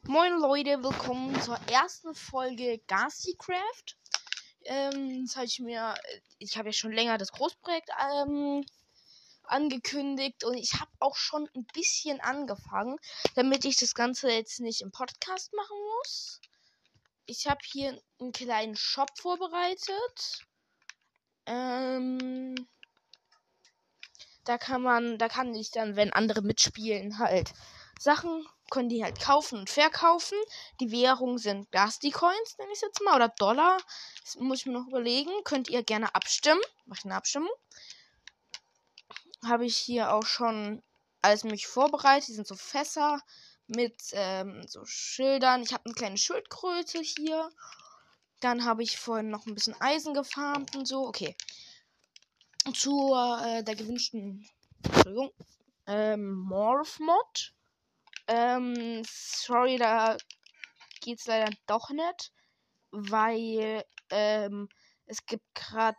Moin Leute, willkommen zur ersten Folge Garcycraft. Ich habe ja schon länger das Großprojekt angekündigt und ich habe auch schon ein bisschen angefangen, damit ich das Ganze jetzt nicht im Podcast machen muss. Ich habe hier einen kleinen Shop vorbereitet. Da kann ich dann, wenn andere mitspielen, halt Sachen, können die halt kaufen und verkaufen. Die Währungen sind Gasti-Coins, nenne ich es jetzt mal, oder Dollar. Das muss ich mir noch überlegen. Könnt ihr gerne abstimmen. Mach ich eine Abstimmung. Habe ich hier auch schon alles mich vorbereitet. Die sind so Fässer mit so Schildern. Ich habe eine kleine Schildkröte hier. Dann habe ich vorhin noch ein bisschen Eisen gefarmt und so. Okay. Zu der gewünschten Morph-Mod. Sorry, da geht's leider doch nicht, weil es gibt gerade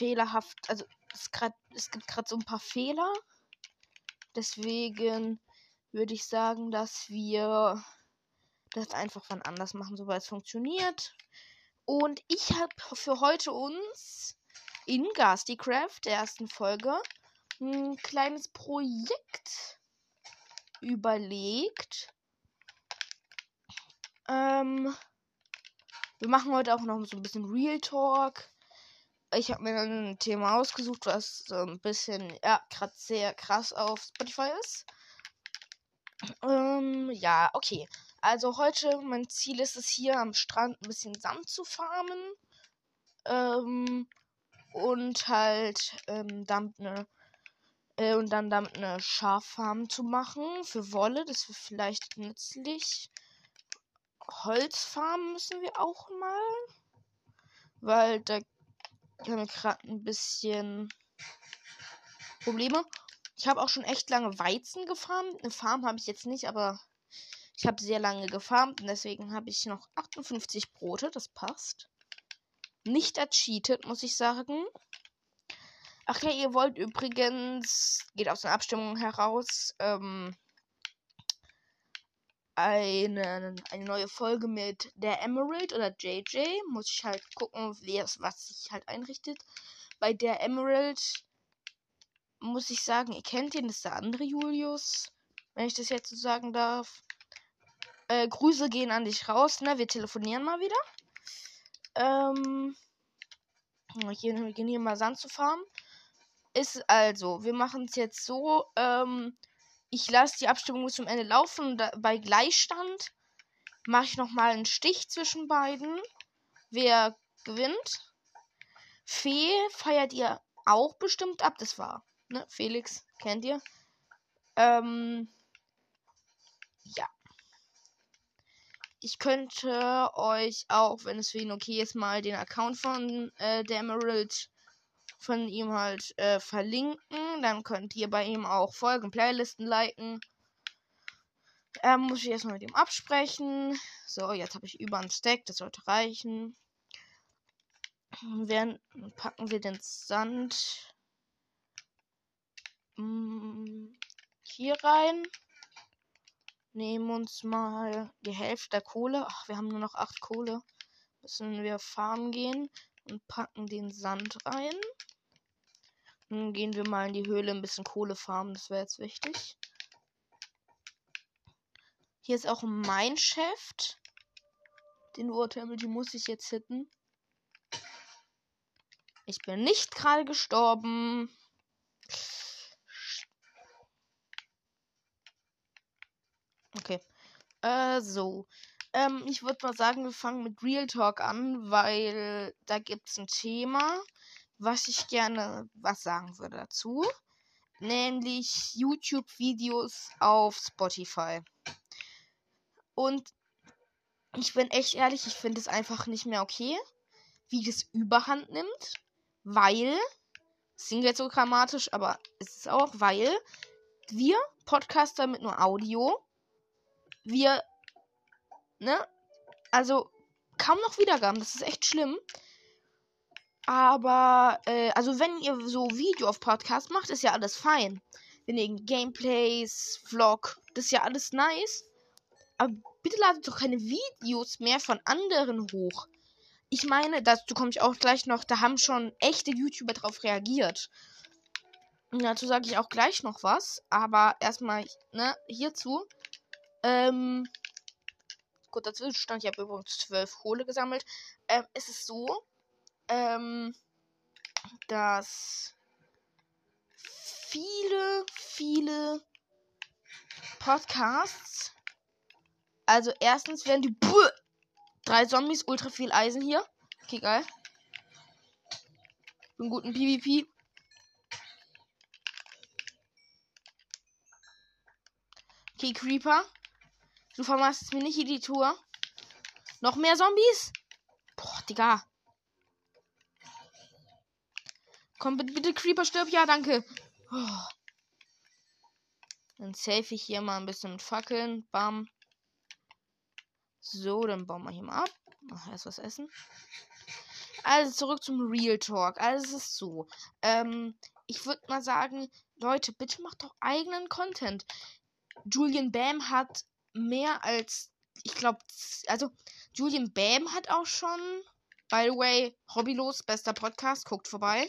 es gibt gerade so ein paar Fehler. Deswegen würde ich sagen, dass wir das einfach wann anders machen, sobald es funktioniert. Und ich habe für heute uns in Garcycraft, der ersten Folge, ein kleines Projekt überlegt. Wir machen heute auch noch so ein bisschen Real Talk. Ich habe mir dann ein Thema ausgesucht, was so ein bisschen, gerade sehr krass auf Spotify ist. Ja, okay. Also heute, mein Ziel ist es hier am Strand ein bisschen Sand zu farmen. Und halt damit eine Schaffarm zu machen für Wolle. Das wäre vielleicht nützlich. Holzfarmen müssen wir auch mal. Weil da haben wir gerade ein bisschen Probleme. Ich habe auch schon echt lange Weizen gefarmt. Eine Farm habe ich jetzt nicht, aber ich habe sehr lange gefarmt. Und deswegen habe ich noch 58 Brote. Das passt. Nicht ercheatet, muss ich sagen. Ach ja, ihr wollt übrigens, geht aus der Abstimmung heraus, eine neue Folge mit der Emerald oder JJ. Muss ich halt gucken, was sich halt einrichtet. Bei der Emerald muss ich sagen, ihr kennt ihn, das ist der andere Julius. Wenn ich das jetzt so sagen darf. Grüße gehen an dich raus, ne? Wir telefonieren mal wieder. Wir gehen hier mal Sand zu farmen. Ist also, wir machen es jetzt so, ich lasse die Abstimmung bis zum Ende laufen und bei Gleichstand mache ich nochmal einen Stich zwischen beiden. Wer gewinnt? Fee feiert ihr auch bestimmt ab, das war, ne? Felix, kennt ihr? Ja. Ich könnte euch auch, wenn es für ihn okay ist, mal den Account von der Emerald von ihm halt verlinken. Dann könnt ihr bei ihm auch Folgen, Playlisten liken. Muss ich erstmal mit ihm absprechen. So, jetzt habe ich über einen Stack. Das sollte reichen. Packen wir den Sand hier rein. Nehmen uns mal die Hälfte der Kohle. Ach, wir haben nur noch 8 Kohle. Müssen wir farmen gehen und packen den Sand rein. Dann gehen wir mal in die Höhle ein bisschen Kohle farmen. Das wäre jetzt wichtig. Hier ist auch ein Mineshaft. Den Watermill, die muss ich jetzt hitten. Ich bin nicht gerade gestorben. Okay. So. Ich würde mal sagen, wir fangen mit Real Talk an, weil da gibt es ein Thema, was ich gerne was sagen würde dazu. Nämlich YouTube-Videos auf Spotify. Und ich bin echt ehrlich, ich finde es einfach nicht mehr okay, wie das Überhand nimmt. Weil, es klingt jetzt so grammatisch, aber es ist auch, weil wir Podcaster mit nur Audio, also kaum noch Wiedergaben, das ist echt schlimm. Aber, also wenn ihr so Video auf Podcast macht, ist ja alles fein. Wenn ihr Gameplays, Vlog, das ist ja alles nice. Aber bitte ladet doch keine Videos mehr von anderen hoch. Ich meine, dazu komme ich auch gleich noch, da haben schon echte YouTuber drauf reagiert. Und dazu sage ich auch gleich noch was. Aber erstmal, ne, hierzu. Gut, Zwischenstand, ich habe übrigens 12 Kohle gesammelt. Es ist so, dass viele Podcasts, also erstens werden die 3 Zombies, ultra viel Eisen hier. Okay, geil. Bin guten PvP. Okay, Creeper. Du vermachst mir nicht hier die Tour. Noch mehr Zombies? Boah, Digga. Komm, bitte, Creeper, stirb. Ja, danke. Oh. Dann save ich hier mal ein bisschen mit Fackeln. Bam. So, dann bauen wir hier mal ab. Ach, erst was essen. Also zurück zum Real Talk. Also es ist so. Ich würde mal sagen, Leute, bitte macht doch eigenen Content. Julian Bam hat mehr als, ich glaube, also Julian Bam hat auch schon, by the way, Hobbylos, bester Podcast, guckt vorbei.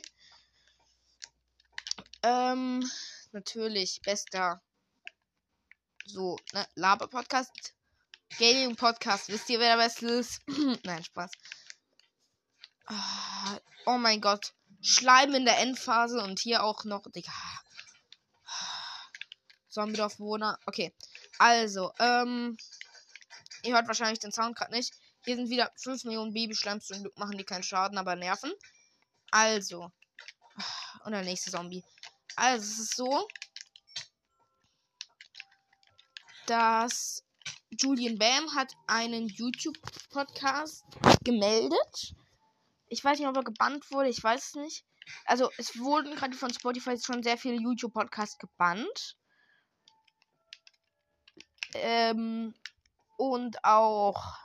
Natürlich, bester, so, ne, Laber-Podcast, Gaming-Podcast, wisst ihr, wer der Beste ist? Nein, Spaß. Oh mein Gott, Schleim in der Endphase und hier auch noch, Digga. Zombie-Dorfbewohner, okay. Also, ihr hört wahrscheinlich den Sound gerade nicht. Hier sind wieder 5 Millionen Babyschleims. Zum Glück machen die keinen Schaden, aber nerven. Also. Und der nächste Zombie. Also, es ist so, dass Julian Bam hat einen YouTube-Podcast gemeldet. Ich weiß nicht, ob er gebannt wurde. Ich weiß es nicht. Also, es wurden gerade von Spotify schon sehr viele YouTube-Podcasts gebannt. Und auch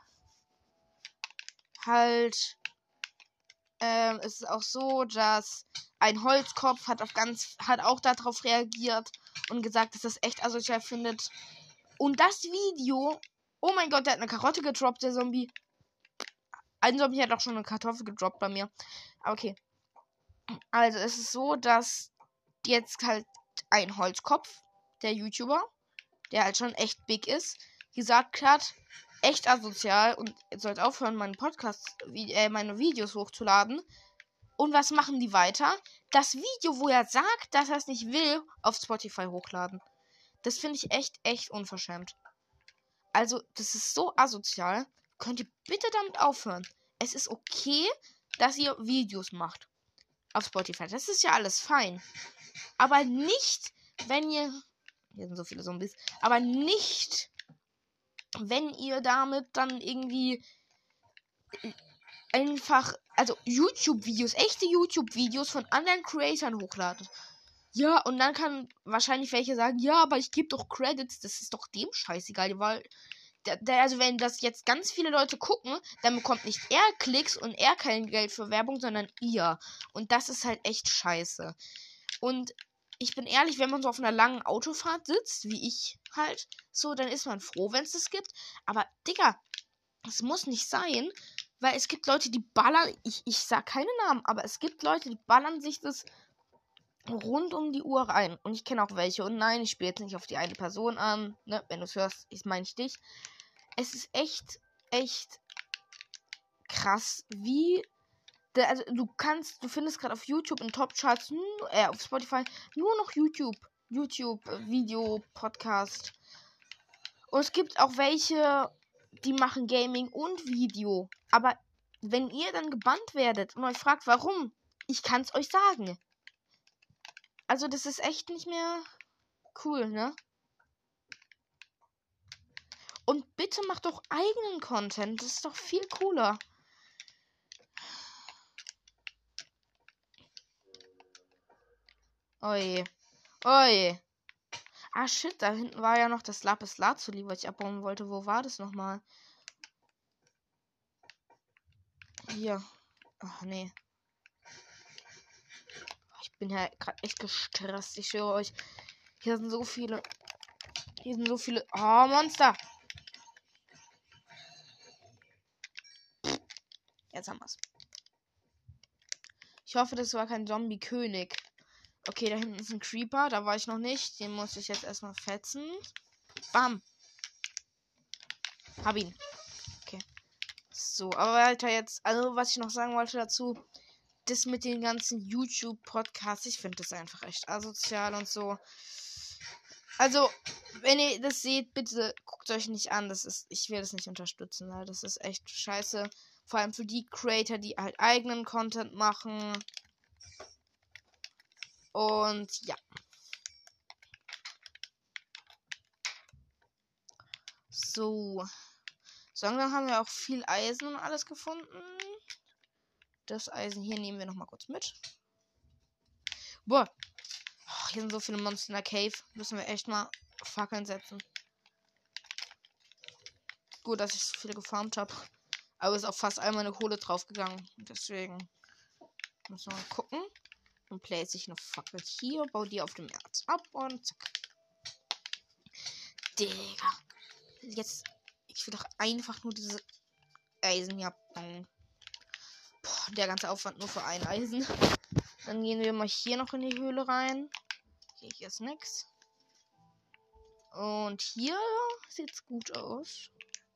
halt es ist auch so, dass ein Holzkopf hat auch darauf reagiert und gesagt, dass das echt asozial findet. Und das Video, oh mein Gott, der hat eine Karotte gedroppt, der Zombie. Ein Zombie hat auch schon eine Kartoffel gedroppt bei mir. Okay. Also es ist so, dass jetzt halt ein Holzkopf, der YouTuber, der halt schon echt big ist, gesagt hat, echt asozial und ihr sollt aufhören, meine Videos hochzuladen. Und was machen die weiter? Das Video, wo er sagt, dass er es nicht will, auf Spotify hochladen. Das finde ich echt unverschämt. Also, das ist so asozial. Könnt ihr bitte damit aufhören? Es ist okay, dass ihr Videos macht auf Spotify. Das ist ja alles fein. Aber nicht, wenn ihr... Hier sind so viele Zombies. Aber nicht, wenn ihr damit dann irgendwie einfach, also YouTube-Videos, echte YouTube-Videos von anderen Creatoren hochladet. Ja, und dann kann wahrscheinlich welche sagen, ja, aber ich gebe doch Credits, das ist doch dem scheißegal, weil also wenn das jetzt ganz viele Leute gucken, dann bekommt nicht er Klicks und er kein Geld für Werbung, sondern ihr. Und das ist halt echt scheiße. Und ich bin ehrlich, wenn man so auf einer langen Autofahrt sitzt, wie ich halt, so, dann ist man froh, wenn es das gibt. Aber, Digga, es muss nicht sein, weil es gibt Leute, die ballern, ich sag keine Namen, aber es gibt Leute, die ballern sich das rund um die Uhr rein. Und ich kenne auch welche. Und nein, ich spiele jetzt nicht auf die eine Person an. Ne? Wenn du es hörst, meine ich dich. Es ist echt krass, wie... Also du findest gerade auf YouTube in Top-Charts, auf Spotify, nur noch YouTube-Video, Podcast. Und es gibt auch welche, die machen Gaming und Video. Aber wenn ihr dann gebannt werdet und euch fragt, warum, ich kann es euch sagen. Also das ist echt nicht mehr cool, ne? Und bitte macht doch eigenen Content. Das ist doch viel cooler. Oje. Oje. Ah, shit. Da hinten war ja noch das Lapis Lazuli, was ich abbauen wollte. Wo war das nochmal? Hier. Ach, nee. Ich bin ja gerade echt gestresst. Ich schwöre euch. Hier sind so viele. Oh, Monster. Jetzt haben wir's. Ich hoffe, das war kein Zombie-König. Okay, da hinten ist ein Creeper. Da war ich noch nicht. Den muss ich jetzt erstmal fetzen. Bam. Hab ihn. Okay. So, aber Alter, jetzt, also was ich noch sagen wollte dazu, das mit den ganzen YouTube-Podcasts, ich finde das einfach echt asozial und so. Also, wenn ihr das seht, bitte guckt euch nicht an. Ich will das nicht unterstützen, ne? Das ist echt scheiße. Vor allem für die Creator, die halt eigenen Content machen. Und ja. So. Dann haben wir auch viel Eisen und alles gefunden. Das Eisen hier nehmen wir nochmal kurz mit. Boah. Oh, hier sind so viele Monster in der Cave. Müssen wir echt mal Fackeln setzen. Gut, dass ich so viele gefarmt habe. Aber ist auch fast all meine Kohle draufgegangen. Deswegen müssen wir mal gucken. Dann place ich eine Fackel hier, baue die auf dem Erz ab und zack. Digga. Jetzt. Ich will doch einfach nur diese Eisen hier abbauen. Boah, der ganze Aufwand nur für ein Eisen. Dann gehen wir mal hier noch in die Höhle rein. Okay, hier ist nix. Und hier sieht's gut aus.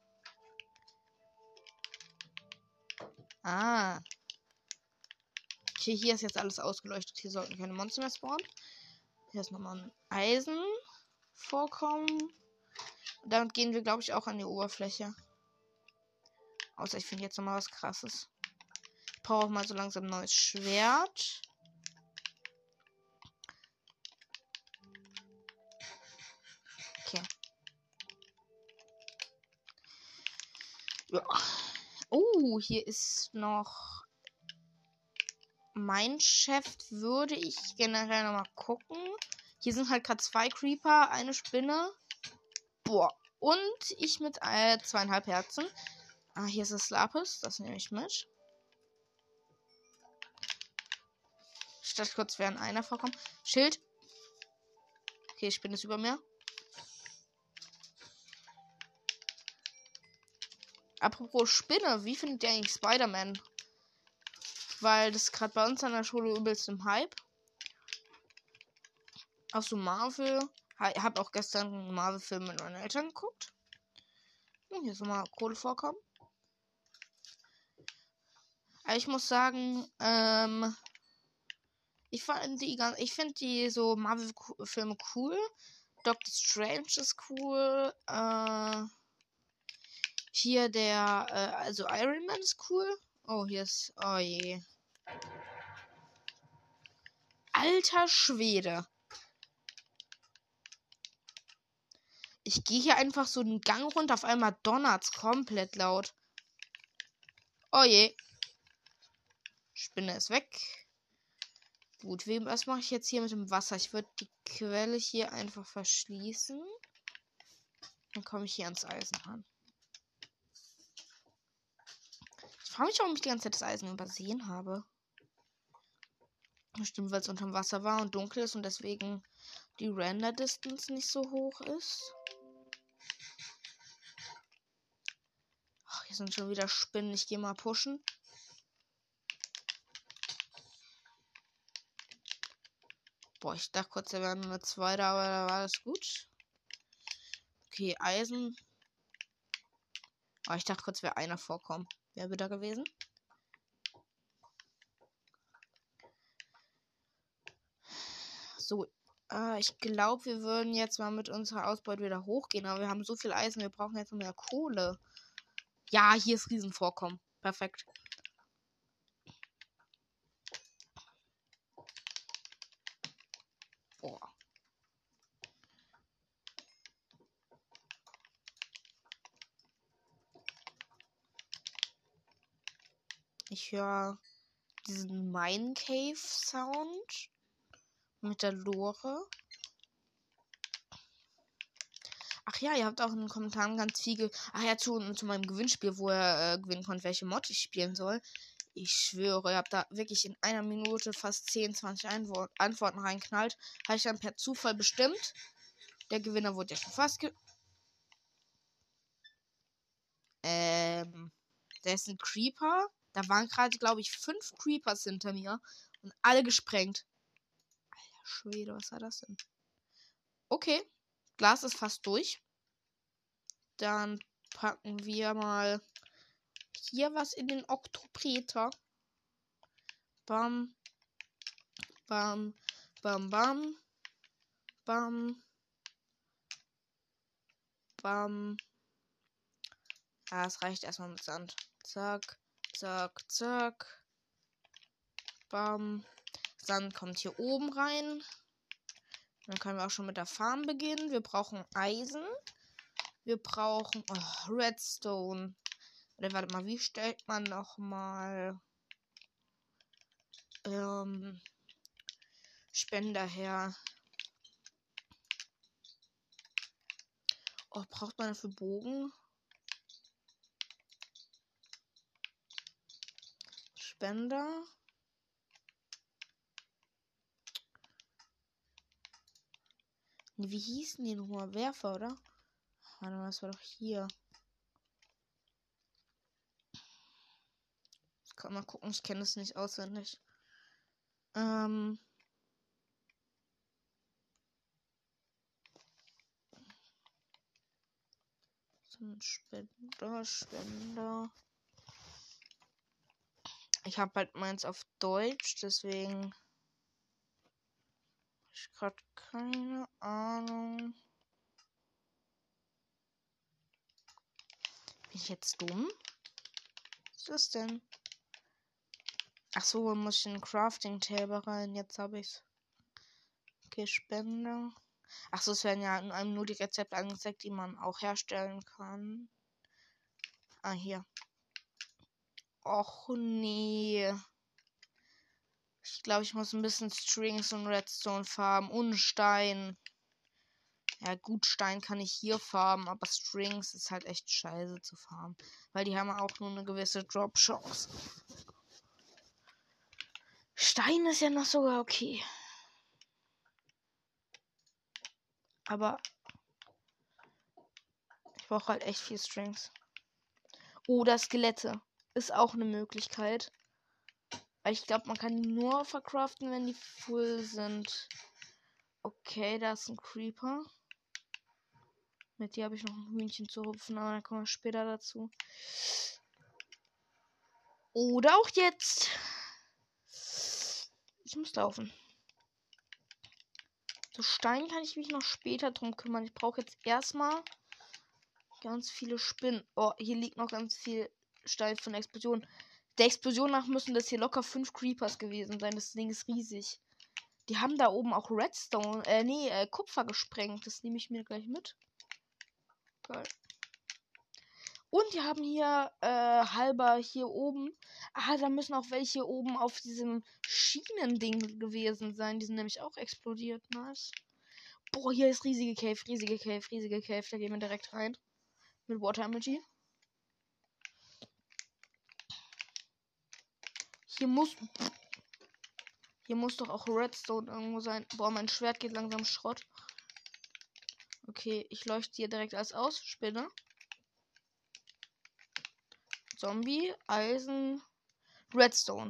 Ah. Okay, hier ist jetzt alles ausgeleuchtet. Hier sollten keine Monster mehr spawnen. Hier ist nochmal ein Eisenvorkommen. Und damit gehen wir, glaube ich, auch an die Oberfläche. Außer ich finde jetzt nochmal was Krasses. Ich brauche auch mal so langsam ein neues Schwert. Okay. Ja. Oh, hier ist noch mein Chef. Würde ich generell nochmal gucken. Hier sind halt gerade 2 Creeper, eine Spinne. Boah. Und ich mit 2,5 Herzen. Ah, hier ist das Lapis. Das nehme ich mit. Statt kurz wäre einer vorkommen. Schild. Okay, Spinne ist über mir. Apropos Spinne, wie findet ihr eigentlich Spider-Man? Weil das gerade bei uns an der Schule übelst im Hype. Auch so Marvel. Ich habe auch gestern einen Marvel-Film mit meinen Eltern geguckt. Hier ist nochmal Kohle vorkommen. Aber ich muss sagen, ich finde die so Marvel-Filme cool. Doctor Strange ist cool. Hier der, also Iron Man ist cool. Oh, hier ist, oh je. Alter Schwede. Ich gehe hier einfach so einen Gang runter, auf einmal donnert's komplett laut. Oh je. Spinne ist weg. Gut, was mache ich jetzt hier mit dem Wasser? Ich würde die Quelle hier einfach verschließen. Dann komme ich hier ans Eisen ran. Ich frage mich, warum ich die ganze Zeit das Eisen übersehen habe. Bestimmt, weil es unterm Wasser war und dunkel ist und deswegen die Render Distance nicht so hoch ist. Ach, hier sind schon wieder Spinnen. Ich gehe mal pushen. Boah, ich dachte kurz, da wären nur 2 da, aber da war das gut. Okay, Eisen. Oh, ich dachte kurz, wäre einer vorkommen. Wer wäre da gewesen? So, ich glaube, wir würden jetzt mal mit unserer Ausbeute wieder hochgehen. Aber wir haben so viel Eisen, wir brauchen jetzt noch mehr Kohle. Ja, hier ist Riesenvorkommen. Perfekt. Boah. Ich höre diesen Mine Cave Sound mit der Lore. Ach ja, ihr habt auch in den Kommentaren ganz viel zu meinem Gewinnspiel, wo ihr gewinnen könnt, welche Mod ich spielen soll. Ich schwöre, ihr habt da wirklich in einer Minute fast 10, 20 Antworten reinknallt. Habe ich dann per Zufall bestimmt. Der Gewinner wurde ja schon fast der ist ein Creeper. Da waren gerade, glaube ich, 5 Creepers hinter mir und alle gesprengt. Alter Schwede, was war das denn? Okay, Glas ist fast durch. Dann packen wir mal hier was in den Oktopreter. Bam, bam, bam, bam, bam, bam. Ja, es reicht erstmal mit Sand. Zack, zack, zack. Bam. Sand kommt hier oben rein. Dann können wir auch schon mit der Farm beginnen. Wir brauchen Eisen. Wir brauchen Redstone. Oder warte mal, wie stellt man nochmal Spender her? Oh, braucht man dafür Bogen? Spender. Nee, wie hießen die nochmal? Werfer, oder? Warte mal, das war doch hier. Ich kann mal gucken, ich kenne es nicht auswendig. Spender. Ich habe halt meins auf Deutsch, deswegen ich gerade keine Ahnung. Bin ich jetzt dumm? Was ist das denn? Ach so, muss ich in den Crafting Table rein. Jetzt habe ich's. Okay, Spender. Ach so, es werden ja in einem nur die Rezepte angezeigt, die man auch herstellen kann. Ah, hier. Och nee. Ich glaube, ich muss ein bisschen Strings und Redstone farmen und Stein. Ja, gut, Stein kann ich hier farmen, aber Strings ist halt echt scheiße zu farmen. Weil die haben auch nur eine gewisse Drop-Chance. Stein ist ja noch sogar okay. Aber ich brauche halt echt viel Strings. Oder Skelette. Ist auch eine Möglichkeit. Weil ich glaube, man kann die nur verkraften, wenn die full sind. Okay, da ist ein Creeper. Mit dir habe ich noch ein Hühnchen zu rupfen, aber dann kommen wir später dazu. Oder auch jetzt. Ich muss laufen. So Stein kann ich mich noch später drum kümmern. Ich brauche jetzt erstmal ganz viele Spinnen. Oh, hier liegt noch ganz viel Stein von der Explosion. Der Explosion nach müssen das hier locker 5 Creepers gewesen sein. Das Ding ist riesig. Die haben da oben auch Redstone, Kupfer gesprengt. Das nehme ich mir gleich mit. Geil. Und die haben hier halber hier oben. Ah, da müssen auch welche oben auf diesem Schienending gewesen sein. Die sind nämlich auch explodiert. Nice. Boah, hier ist riesige Cave, riesige Cave, riesige Cave. Da gehen wir direkt rein. Mit Water Emoji. Hier muss doch auch Redstone irgendwo sein. Boah, mein Schwert geht langsam Schrott. Okay, ich leuchte hier direkt alles aus. Spinne. Zombie, Eisen, Redstone.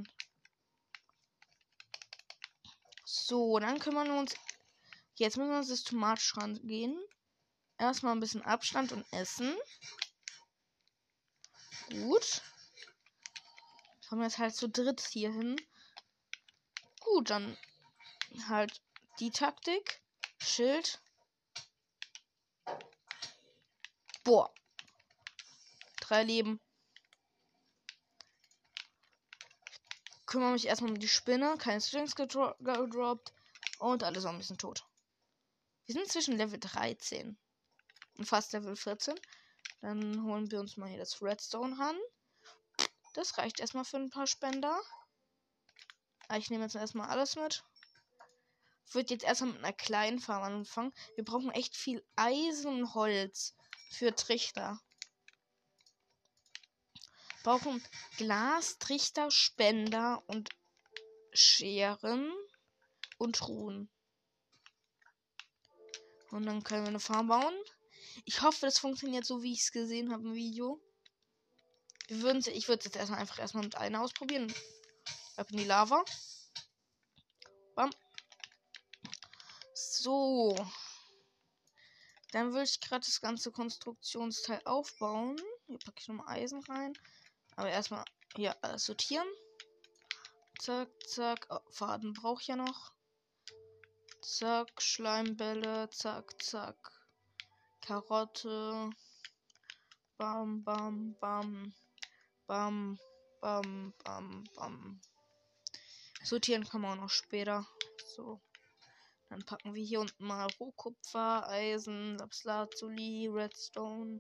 So, dann kümmern wir uns. Jetzt müssen wir uns systematisch rangehen. Erstmal ein bisschen Abstand und Essen. Gut. Kommen wir jetzt halt zu dritt hier hin. Gut, dann halt die Taktik. Schild. Boah. 3 Leben. Kümmere mich erstmal um die Spinne. Keine Strings gedroppt. Und alle Zombies sind tot. Wir sind zwischen Level 13 und fast Level 14. Dann holen wir uns mal hier das Redstone ran. Das reicht erstmal für ein paar Spender. Ich nehme jetzt erstmal alles mit. Ich würde jetzt erstmal mit einer kleinen Farm anfangen. Wir brauchen echt viel Eisen und Holz für Trichter. Wir brauchen Glas, Trichter, Spender und Scheren und Truhen. Und dann können wir eine Farm bauen. Ich hoffe, das funktioniert so, wie ich es gesehen habe im Video. Ich würde es jetzt erstmal mit einer ausprobieren. Ab in die Lava. Bam. So. Dann würde ich gerade das ganze Konstruktionsteil aufbauen. Hier packe ich nochmal Eisen rein. Aber erstmal hier alles sortieren. Zack, zack. Oh, Faden brauche ich ja noch. Zack, Schleimbälle. Zack, zack. Karotte. Bam, bam, bam. Bam, bam, bam, bam. Sortieren kann man auch noch später. So. Dann packen wir hier unten mal Rohkupfer, Eisen, Lapslazuli, Redstone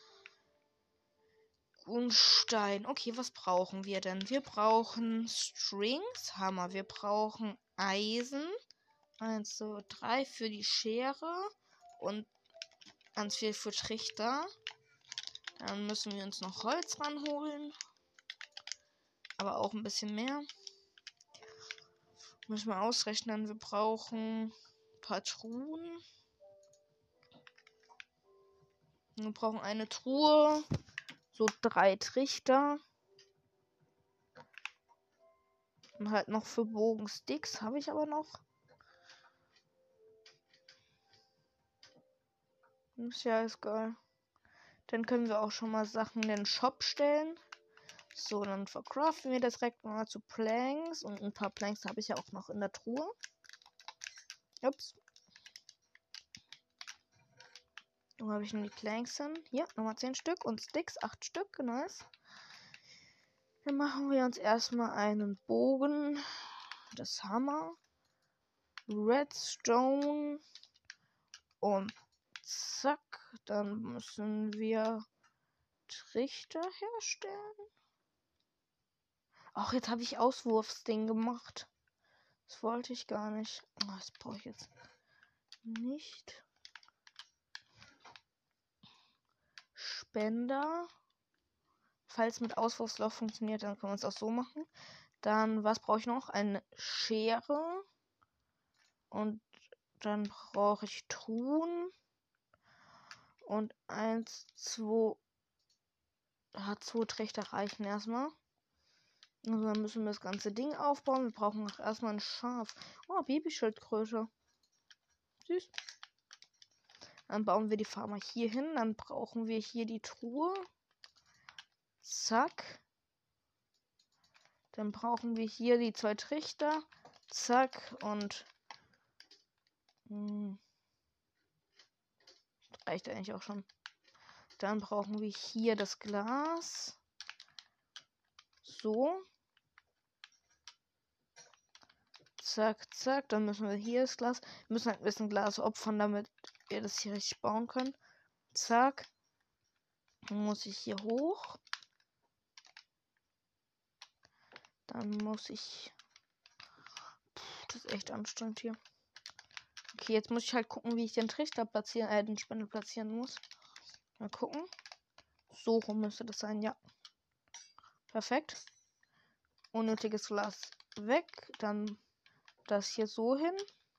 und Stein. Okay, was brauchen wir denn? Wir brauchen Strings, Hammer. Wir brauchen Eisen. 1, 2, 3 für die Schere und ganz viel für Trichter. Dann müssen wir uns noch Holz ranholen. Aber auch ein bisschen mehr. Müssen wir ausrechnen. Wir brauchen ein paar Truhen. Wir brauchen eine Truhe. So 3 Trichter. Und halt noch für Bogensticks. Habe ich aber noch. Ist ja alles geil. Dann können wir auch schon mal Sachen in den Shop stellen. So, dann verkraften wir das direkt mal zu Planks. Und ein paar Planks habe ich ja auch noch in der Truhe. Ups. Wo habe ich denn die Planks hin? Hier, nochmal 10 Stück. Und Sticks, 8 Stück. Nice. Dann machen wir uns erstmal einen Bogen. Das Hammer. Redstone. Und zack. Dann müssen wir Trichter herstellen. Ach, jetzt habe ich Auswurfsding gemacht. Das wollte ich gar nicht. Oh, das brauche ich jetzt nicht. Spender. Falls mit Auswurfsloch funktioniert, dann können wir es auch so machen. Dann, was brauche ich noch? Eine Schere. Und dann brauche ich Truhen. Und 1, 2. 2 Trichter reichen erstmal. Also dann müssen wir das ganze Ding aufbauen. Wir brauchen auch erstmal ein Schaf. Oh, Babyschildkröte. Süß. Dann bauen wir die Farmer hier hin. Dann brauchen wir hier die Truhe. Zack. Dann brauchen wir hier die 2 Trichter. Zack. Und reicht eigentlich auch schon. Dann brauchen wir hier das Glas. So. Zack, zack. Dann müssen wir hier das Glas. Wir müssen halt ein bisschen Glas opfern, damit wir das hier richtig bauen können. Zack. Dann muss ich hier hoch. Dann muss ich... das ist echt anstrengend hier. Okay, jetzt muss ich halt gucken, wie ich den Trichter platzieren, den Spendel platzieren muss. Mal gucken. So rum müsste das sein, ja. Perfekt. Unnötiges Glas weg. Dann das hier so hin.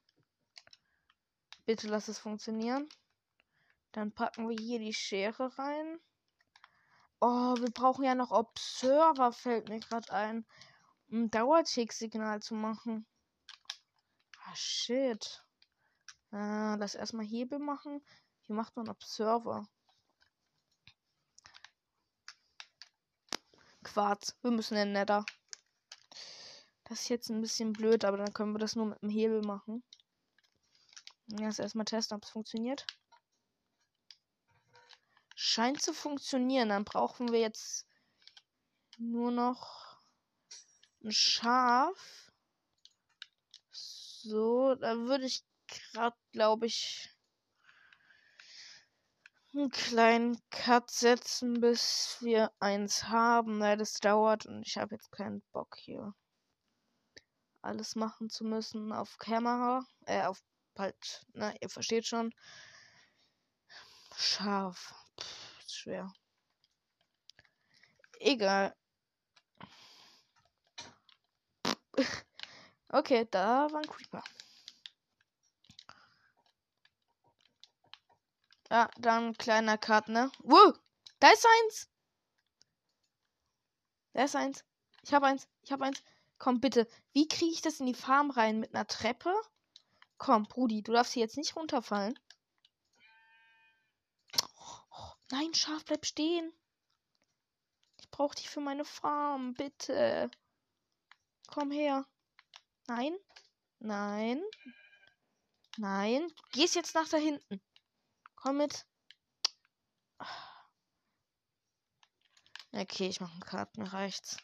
Bitte lass es funktionieren. Dann packen wir hier die Schere rein. Oh, wir brauchen ja noch Observer, fällt mir gerade ein. Um ein Dauertick-Signal zu machen. Ah, shit. Lass erstmal Hebel machen. Wie macht man Observer? Quarz. Wir müssen in den Nether. Das ist jetzt ein bisschen blöd, aber dann können wir das nur mit dem Hebel machen. Jetzt erstmal testen, ob es funktioniert. Scheint zu funktionieren. Dann brauchen wir jetzt nur noch ein Schaf. So, da würde ich gerade, glaube ich, einen kleinen Cut setzen, bis wir eins haben. Weil das dauert und ich habe jetzt keinen Bock hier alles machen zu müssen auf Kamera. Auf halt, na, ihr versteht schon. Scharf. Ist schwer. Egal. Okay, da war ein Creeper. Ja, dann kleiner Cut, ne? Wow, da ist eins. Da ist eins. Ich habe eins. Ich habe eins. Komm, bitte. Wie kriege ich das in die Farm rein? Mit einer Treppe? Komm, Brudi, du darfst hier jetzt nicht runterfallen. Oh, nein, Schaf, bleib stehen. Ich brauche dich für meine Farm. Bitte. Komm her. Nein. Nein. Nein. Du gehst jetzt nach da hinten. Komm mit. Okay, ich mache einen Cut. Mir reicht's.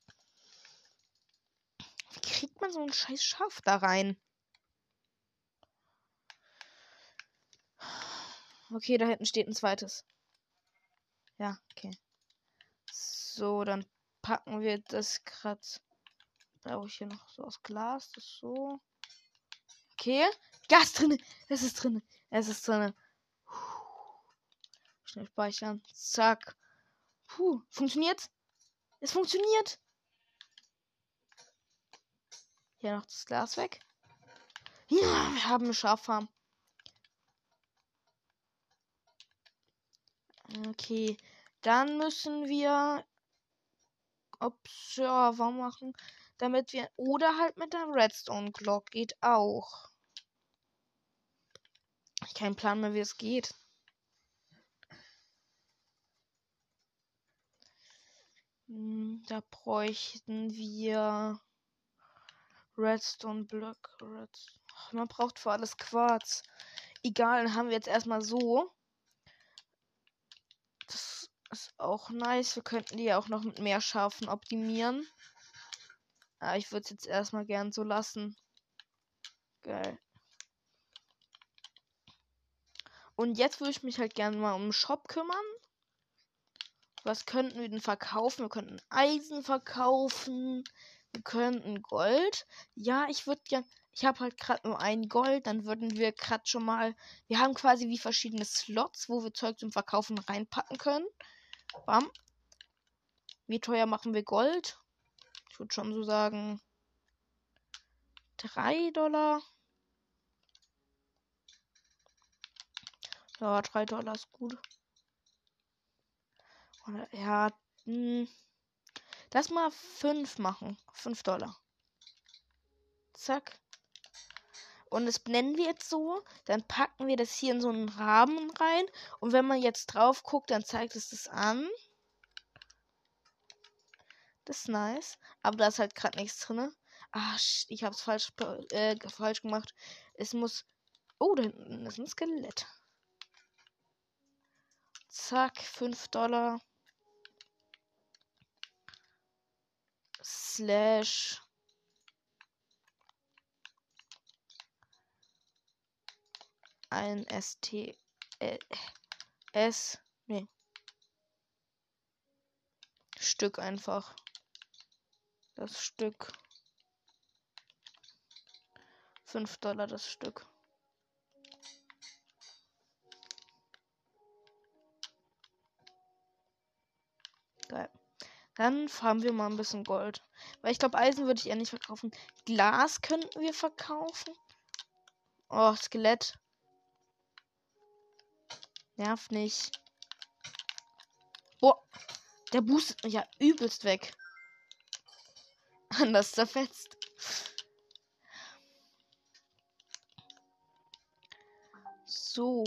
Wie kriegt man so ein scheiß Schaf da rein? Okay, da hinten steht ein zweites. Ja, okay. So, dann packen wir das gerade. Brauche ich hier noch so aus Glas. Das so. Okay. Gas drinne. Es ist drinne. Es ist drinne. Schnell speichern. Zack. Puh. Funktioniert? Es funktioniert. Hier noch das Glas weg. Ja, wir haben eine Schaffarm. Okay. Dann müssen wir Observer machen, damit wir. Oder halt mit der Redstone Glock. Geht auch. Ich habe keinen Plan mehr, wie es geht. Da bräuchten wir Redstone Block. Man braucht für alles Quarz. Egal, dann haben wir jetzt erstmal so. Das ist auch nice. Wir könnten die ja auch noch mit mehr Schafen optimieren. Aber ich würde es jetzt erstmal gern so lassen. Geil. Und jetzt würde ich mich halt gerne mal um den Shop kümmern. Was könnten wir denn verkaufen? Wir könnten Eisen verkaufen. Wir könnten Gold. Ja, ich würde gern. Ich habe halt gerade nur ein Gold. Dann würden wir gerade schon mal. Wir haben quasi wie verschiedene Slots, wo wir Zeug zum Verkaufen reinpacken können. Bam. Wie teuer machen wir Gold? Ich würde schon so sagen. $3. Ja, $3 ist gut. Oder, ja, lass mal 5 machen. $5. Zack. Und das nennen wir jetzt so. Dann packen wir das hier in so einen Rahmen rein. Und wenn man jetzt drauf guckt, dann zeigt es das an. Das ist nice. Aber da ist halt gerade nichts drin. Ah, ich hab's falsch gemacht. Es muss. Oh, da hinten ist ein Skelett. Zack, $5. Slash. Ein Nee. Stück einfach. Das Stück. $5 das Stück. Geil. Dann farmen wir mal ein bisschen Gold. Weil ich glaube, Eisen würde ich eher nicht verkaufen. Glas könnten wir verkaufen. Oh, Skelett. Nerv nicht. Boah. Der boostet mich ja übelst weg. Anders zerfetzt. So.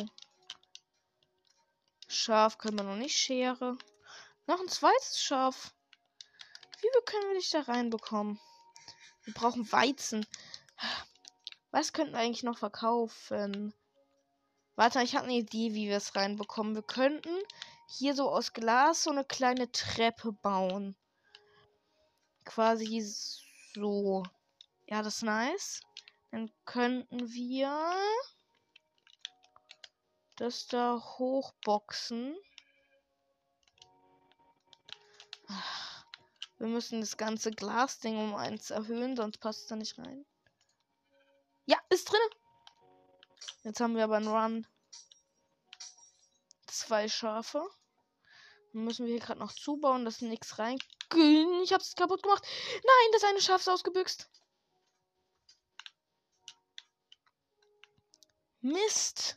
Schaf können wir noch nicht Schere. Noch ein zweites Schaf. Wie können wir dich da reinbekommen? Wir brauchen Weizen. Was könnten wir eigentlich noch verkaufen? Warte, ich habe eine Idee, wie wir es reinbekommen. Wir könnten hier so aus Glas so eine kleine Treppe bauen. Quasi so. Ja, das ist nice. Dann könnten wir das da hochboxen. Wir müssen das ganze Glasding um 1 erhöhen, sonst passt es da nicht rein. Ja, ist drin. Jetzt haben wir aber einen Run. 2 Schafe. Dann müssen wir hier gerade noch zubauen, dass nichts rein. Ich hab's kaputt gemacht. Nein, das eine Schaf ist ausgebüxt. Mist.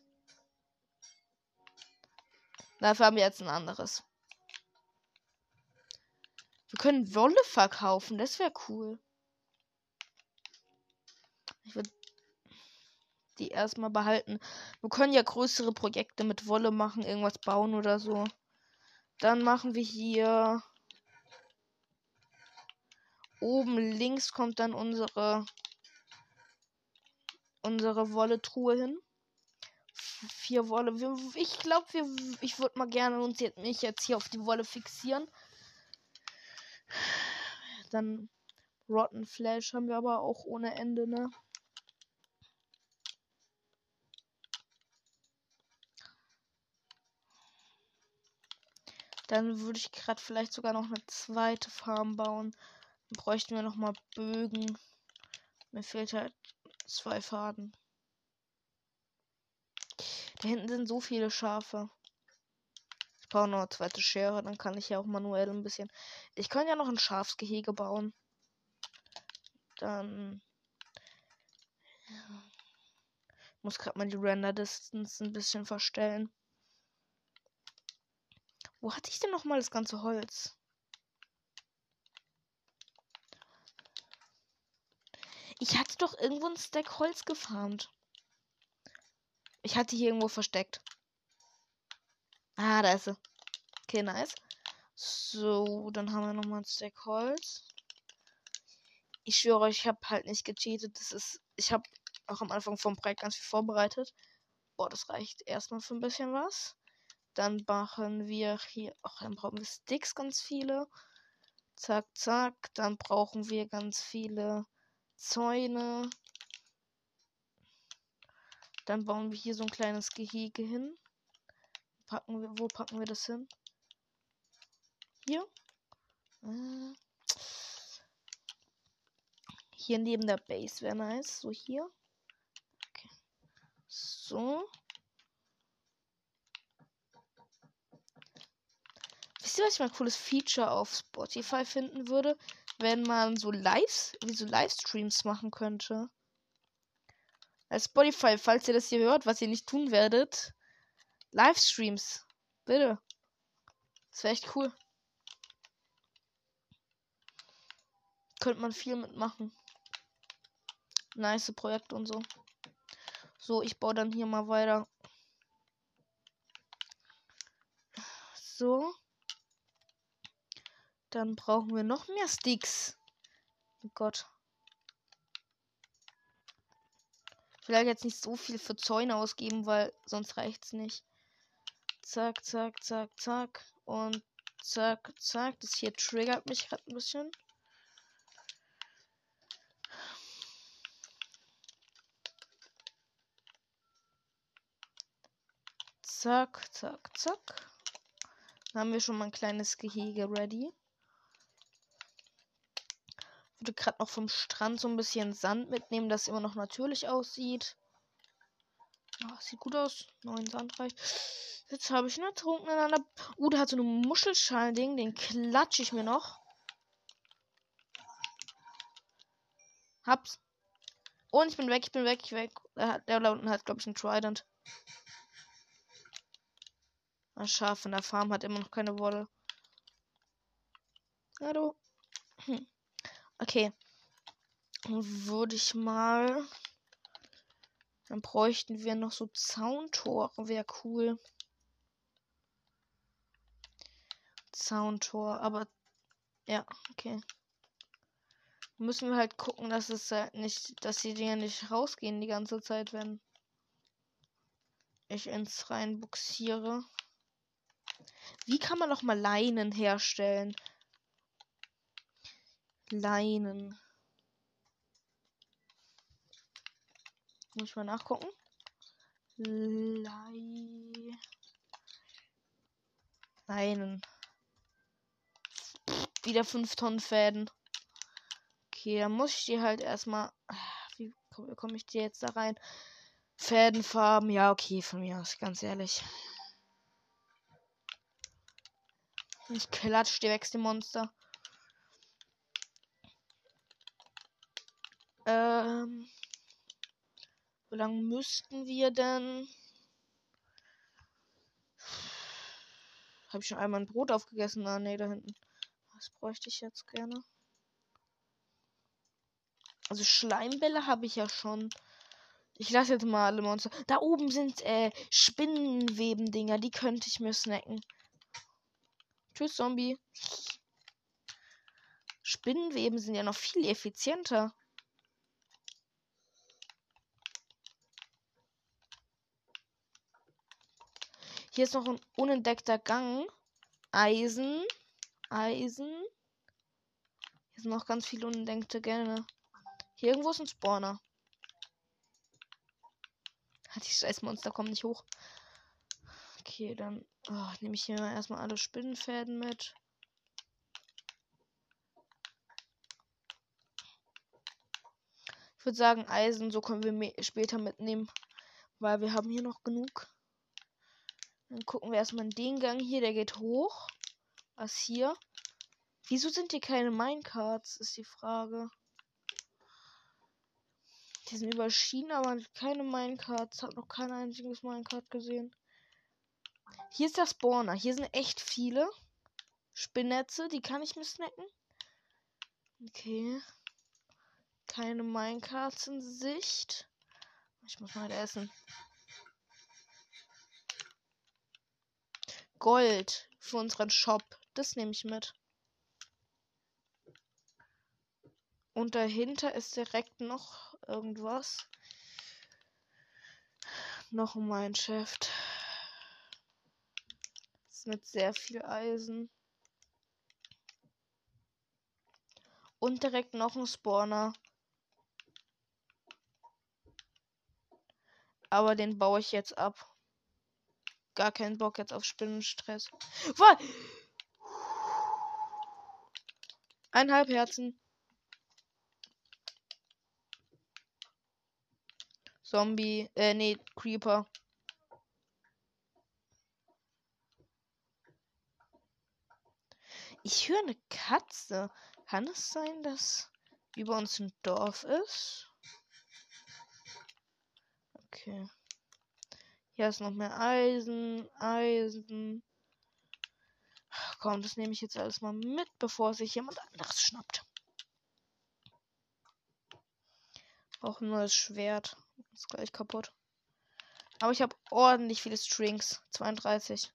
Dafür haben wir jetzt ein anderes. Wir können Wolle verkaufen. Das wäre cool. Ich würde die erstmal behalten. Wir können ja größere Projekte mit Wolle machen. Irgendwas bauen oder so. Dann machen wir hier... Oben links kommt dann unsere Wolle-Truhe hin. 4 Wolle. Ich glaube, ich würde mal gerne mich jetzt hier auf die Wolle fixieren. Dann Rotten Flash haben wir aber auch ohne Ende, ne? Dann würde ich gerade vielleicht sogar noch eine zweite Farm bauen. Dann bräuchten wir noch mal Bögen. Mir fehlt halt 2 Faden. Da hinten sind so viele Schafe. Ich brauche noch eine zweite Schere, dann kann ich ja auch manuell ein bisschen... Ich kann ja noch ein Schafsgehege bauen. Dann... Muss gerade mal die Render-Distance ein bisschen verstellen. Wo hatte ich denn noch mal das ganze Holz? Ich hatte doch irgendwo ein Stack Holz gefarmt. Ich hatte hier irgendwo versteckt. Ah, da ist sie. Okay, nice. So, dann haben wir nochmal ein Stack Holz. Ich schwöre euch, ich habe halt nicht gecheatet. Ich habe auch am Anfang vom Projekt ganz viel vorbereitet. Boah, das reicht erstmal für ein bisschen was. Dann machen wir hier... Ach, dann brauchen wir Sticks ganz viele. Zack, zack. Dann brauchen wir ganz viele Zäune. Dann bauen wir hier so ein kleines Gehege hin. Wo packen wir das hin? Hier. Hier neben der Base wäre nice. So hier. Okay. So. Wisst ihr, was ich mal ein cooles Feature auf Spotify finden würde? Wenn man so Livestreams machen könnte. Als Spotify, falls ihr das hier hört, was ihr nicht tun werdet. Livestreams. Bitte. Das wäre echt cool. Könnte man viel mitmachen. Nice Projekte und so. So, ich baue dann hier mal weiter. So. Dann brauchen wir noch mehr Sticks. Oh Gott. Ich will jetzt nicht so viel für Zäune ausgeben, weil sonst reicht's nicht. Zack, zack, zack, zack. Und zack, zack. Das hier triggert mich gerade ein bisschen. Zack, zack, zack. Dann haben wir schon mal ein kleines Gehege ready. Ich würde gerade noch vom Strand so ein bisschen Sand mitnehmen, dass es immer noch natürlich aussieht. Oh, sieht gut aus. 9 Sand reicht. Jetzt habe ich einen ertrunkenen an der... da hat so eine Muschelschalen-Ding. Den klatsche ich mir noch. Hab's. Und ich bin weg, Der da unten hat, glaube ich, einen Trident. Das Schaf in der Farm hat immer noch keine Wolle. Hallo. Okay. Würde ich mal... Dann bräuchten wir noch so Zauntore. Wäre cool. Zauntor. Aber... Ja, okay. Müssen wir halt gucken, dass es halt nicht... Dass die Dinger nicht rausgehen die ganze Zeit, wenn ich ins rein buxiere. Wie kann man noch mal Leinen herstellen? Leinen. Muss ich mal nachgucken. Leinen. Wieder 5 Tonnen Fäden. Okay, dann muss ich die halt erstmal... Wie komme ich die jetzt da rein? Fädenfarben. Ja, okay, von mir aus, ganz ehrlich. Ich klatsch die weg, die Monster. Wie lange müssten wir denn? Habe ich schon einmal ein Brot aufgegessen? Ah, nee, da hinten. Das bräuchte ich jetzt gerne. Also Schleimbälle habe ich ja schon. Ich lasse jetzt mal alle Monster. Da oben sind Spinnenweben-Dinger. Die könnte ich mir snacken. Tschüss, Zombie. Spinnenweben sind ja noch viel effizienter. Hier ist noch ein unentdeckter Gang. Eisen. Eisen. Hier sind noch ganz viele unentdeckte Gänge. Hier irgendwo ist ein Spawner. Die Scheißmonster kommen nicht hoch. Okay, dann nehme ich hier erstmal alle Spinnenfäden mit. Ich würde sagen, Eisen, so können wir später mitnehmen. Weil wir haben hier noch genug. Dann gucken wir erstmal in den Gang hier, der geht hoch. Was hier? Wieso sind hier keine Minecarts, ist die Frage. Die sind über Schienen, aber keine Minecarts. Hab noch kein einziges Minecart gesehen. Hier ist der Spawner. Hier sind echt viele Spinnnetze, die kann ich mir snacken. Okay. Keine Minecarts in Sicht. Ich muss mal essen. Gold für unseren Shop. Das nehme ich mit. Und dahinter ist direkt noch irgendwas. Noch ein Mineshaft. Das ist mit sehr viel Eisen. Und direkt noch ein Spawner. Aber den baue ich jetzt ab. Gar keinen Bock jetzt auf Spinnenstress. Was? 1,5 Herzen. Zombie. Nee, Creeper. Ich höre eine Katze. Kann es sein, dass über uns ein Dorf ist? Okay. Hier ist noch mehr Eisen. Eisen. Komm, das nehme ich jetzt alles mal mit, bevor sich jemand anderes schnappt. Auch ein neues Schwert. Ist gleich kaputt. Aber ich habe ordentlich viele Strings. 32.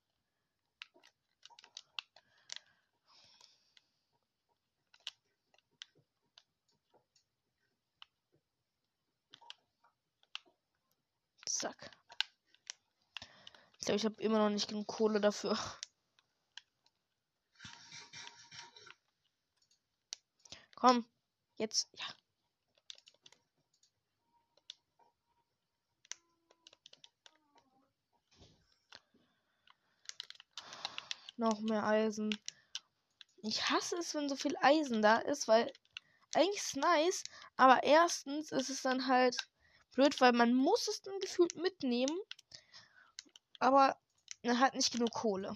Zack. Ich glaube, ich habe immer noch nicht genug Kohle dafür. Komm. Jetzt. Ja. Noch mehr Eisen. Ich hasse es, wenn so viel Eisen da ist, weil eigentlich ist es nice, aber erstens ist es dann halt blöd, weil man muss es dann gefühlt mitnehmen, aber man hat nicht genug Kohle.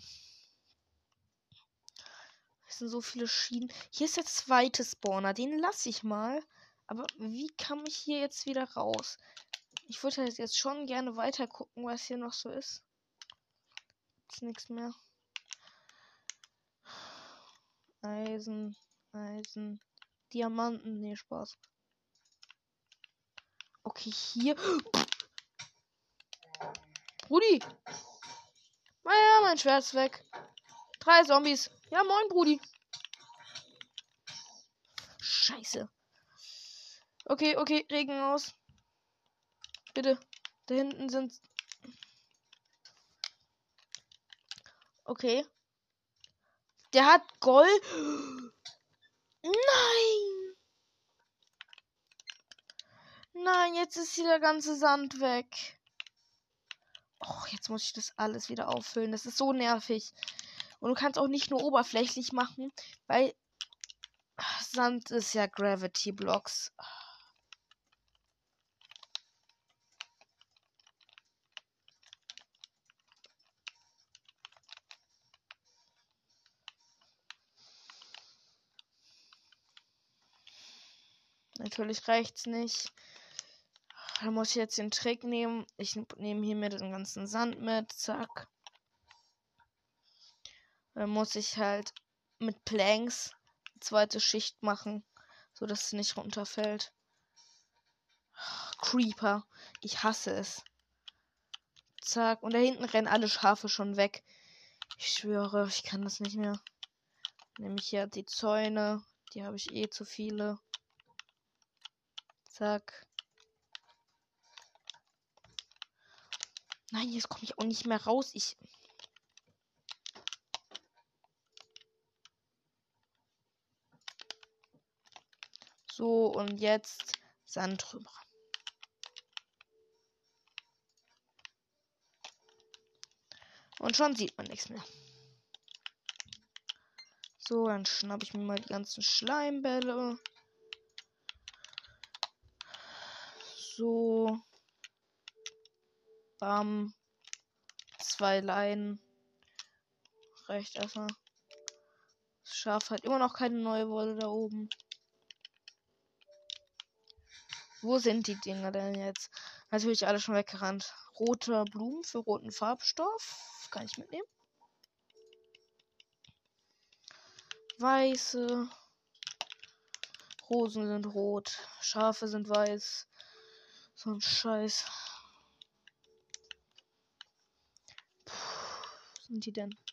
Es sind so viele Schienen. Hier ist der zweite Spawner, den lasse ich mal. Aber wie kann ich hier jetzt wieder raus? Ich würde halt jetzt schon gerne weiter gucken, was hier noch so ist. Ist nichts mehr. Eisen, Eisen, Diamanten, nee, Spaß. Okay, hier. Brudi! Naja, mein Schwert ist weg. 3 Zombies. Ja, moin, Brudi. Scheiße. Okay, okay, Regen aus. Bitte. Da hinten sind. Okay. Der hat Gold. Nein! Nein, jetzt ist hier der ganze Sand weg. Och, jetzt muss ich das alles wieder auffüllen. Das ist so nervig. Und du kannst auch nicht nur oberflächlich machen, weil Sand ist ja Gravity Blocks. Natürlich reicht's nicht. Da muss ich jetzt den Trick nehmen. Ich nehme hier mir den ganzen Sand mit. Zack. Dann muss ich halt mit Planks zweite Schicht machen, so dass es nicht runterfällt. Creeper. Ich hasse es. Zack. Und da hinten rennen alle Schafe schon weg. Ich schwöre, ich kann das nicht mehr. Nehme ich hier die Zäune. Die habe ich eh zu viele. Zack. Nein, jetzt komme ich auch nicht mehr raus. So, und jetzt Sand drüber. Und schon sieht man nichts mehr. So, dann schnappe ich mir mal die ganzen Schleimbälle. So. Bam. 2 Leinen. Reicht erstmal. Das Schaf hat immer noch keine neue Wolle da oben. Wo sind die Dinger denn jetzt? Natürlich alle schon weggerannt. Rote Blumen für roten Farbstoff. Kann ich mitnehmen. Weiße. Rosen sind rot. Schafe sind weiß. So ein Scheiß. Puh, wo sind die denn?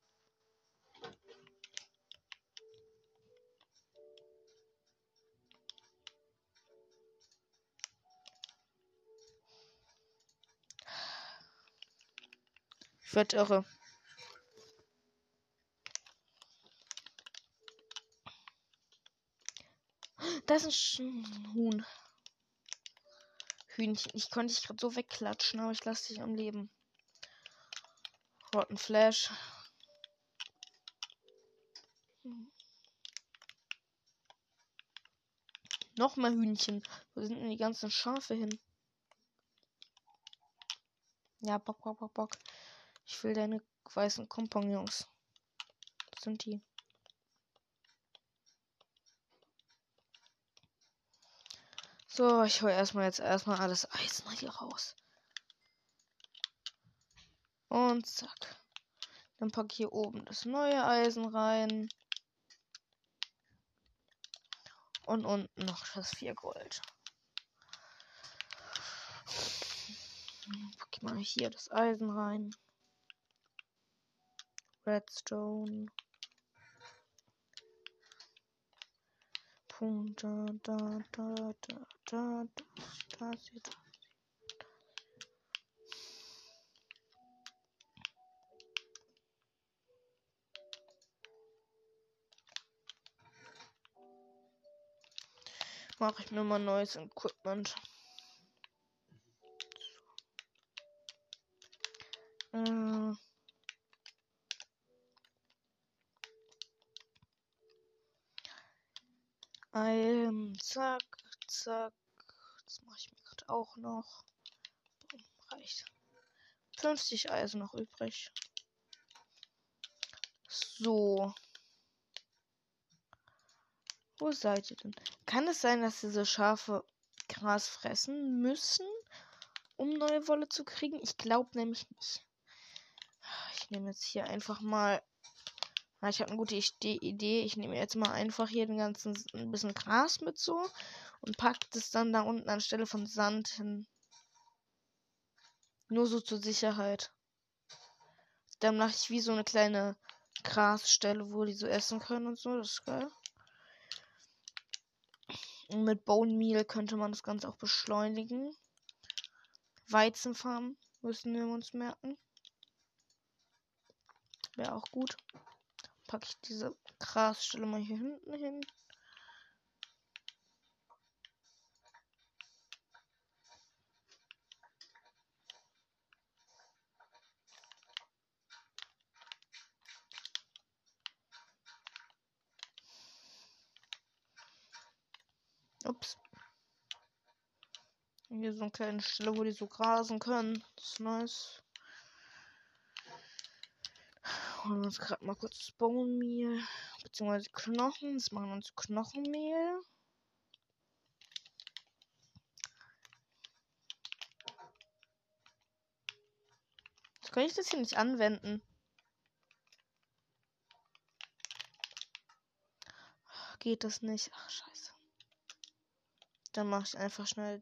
Ich werde irre. Das ist ein Huhn. Hühnchen. Ich konnte dich gerade so wegklatschen, aber ich lasse dich am Leben. Rotten Flash. Noch mal Hühnchen. Wo sind denn die ganzen Schafe hin? Ja, Bock, Bock, Bock, Bock. Ich will deine weißen Kompagnons. Das sind die. So, ich hole erstmal alles Eisen hier raus. Und zack. Dann packe ich hier oben das neue Eisen rein. Und unten noch das 4 Gold. Packe ich mal hier das Eisen rein. Redstone. Punkt, da. Mache ich mir mal neues Equipment. Zack, zack. Das mache ich mir gerade auch noch. Reicht. 50 Eisen noch übrig. So. Wo seid ihr denn? Kann es sein, dass diese Schafe Gras fressen müssen, um neue Wolle zu kriegen? Ich glaube nämlich nicht. Ich nehme jetzt hier einfach mal. Ich habe eine gute Idee. Ich nehme jetzt mal einfach hier den ganzen ein bisschen Gras mit so und packe das dann da unten anstelle von Sand hin. Nur so zur Sicherheit. Dann mache ich wie so eine kleine Grasstelle, wo die so essen können und so. Das ist geil. Und mit Bone Meal könnte man das Ganze auch beschleunigen. Weizenfarm müssen wir uns merken. Wäre auch gut. Packe ich diese Grasstelle mal hier hinten hin. Ups. Hier so eine kleine Stelle, wo die so grasen können. Das ist nice. Holen wir uns gerade mal kurz das Bone Meal. Beziehungsweise Knochen. Das machen wir uns Knochenmehl. Jetzt kann ich das hier nicht anwenden. geht das nicht. Ach, scheiße. Dann mache ich einfach schnell.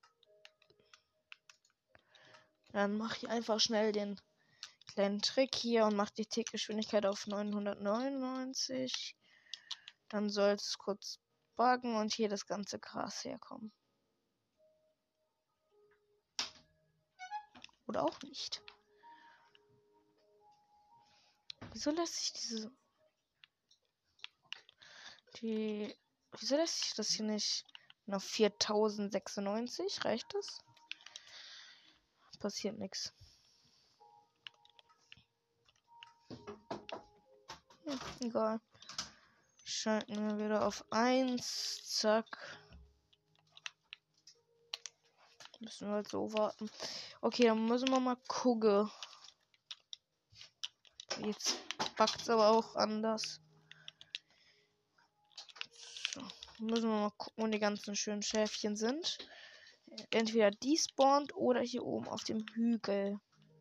Dann mache ich einfach schnell den kleinen Trick hier und mache die Tickgeschwindigkeit auf 999. Dann soll es kurz buggen und hier das ganze Gras herkommen. Oder auch nicht. Wieso lässt sich Wieso lässt sich das hier nicht noch 4096? Reicht das? Passiert nichts. Egal. Schalten wir wieder auf 1. Zack. Müssen wir halt so warten. Okay, dann müssen wir mal gucken. Jetzt backt es aber auch anders. So. Müssen wir mal gucken, wo die ganzen schönen Schäfchen sind. Entweder die spawnt oder hier oben auf dem Hügel.